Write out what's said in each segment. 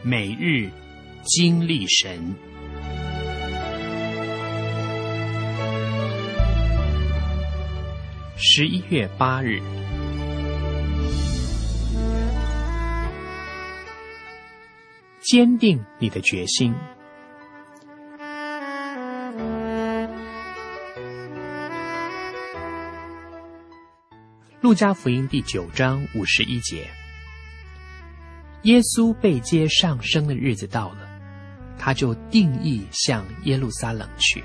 每日经历神。11月8日，坚定你的决心。路加福音第9章51节，耶稣被接上升的日子到了，他就定义向耶路撒冷去。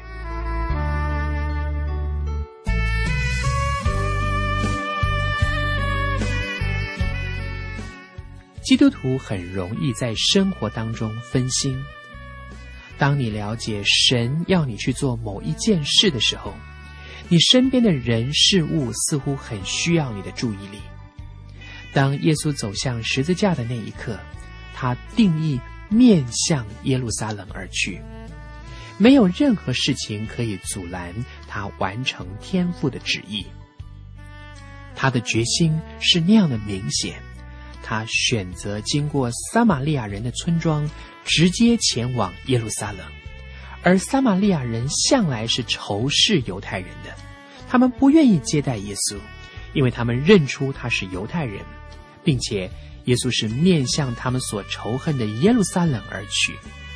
基督徒很容易在生活当中分心。当你了解神要你去做某一件事的时候，你身边的人事物似乎很需要你的注意力。当耶稣走向十字架的那一刻，他定义面向耶路撒冷而去，没有任何事情可以阻拦他完成天父的旨意。他的决心是那样的明显，他选择经过撒玛利亚人的村庄，直接前往耶路撒冷。而撒玛利亚人向来是仇视犹太人的，他们不愿意接待耶稣，因为他们认出他是犹太人，并且耶稣是面向他们所仇恨的耶路撒冷而去。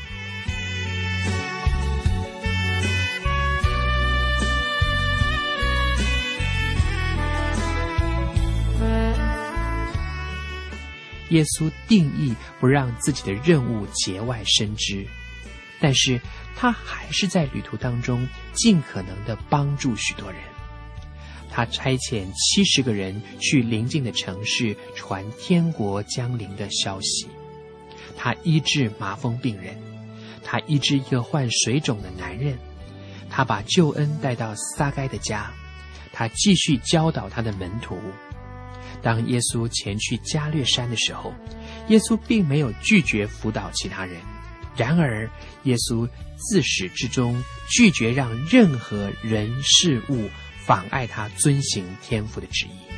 耶稣定义不让自己的任务节外生枝，但是他还是在旅途当中尽可能地帮助许多人。他差遣70个人去邻近的城市传天国将临的消息。他医治麻风病人，他医治一个患水肿的男人，他把救恩带到撒该的家，他继续教导他的门徒。当耶稣前去加略山的时候，耶稣并没有拒绝辅导其他人，然而耶稣自始至终拒绝让任何人事物妨碍他遵行天父的旨意。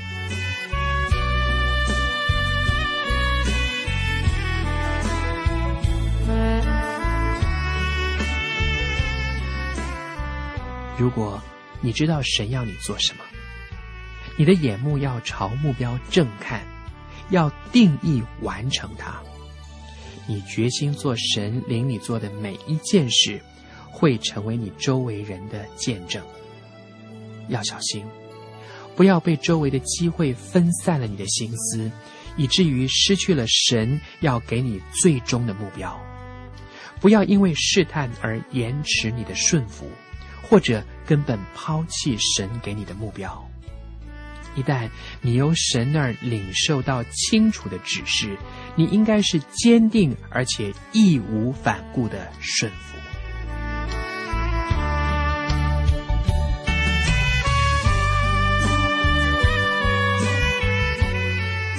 如果你知道神要你做什么，你的眼目要朝目标正看，要定义完成它。你决心做神领你做的每一件事，会成为你周围人的见证。要小心，不要被周围的机会分散了你的心思，以至于失去了神要给你最终的目标。不要因为试探而延迟你的顺服，或者根本抛弃神给你的目标。一旦你由神那儿领受到清楚的指示，你应该是坚定而且义无反顾的顺服。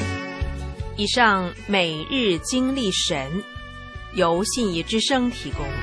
以上每日经历神，由信义之声提供。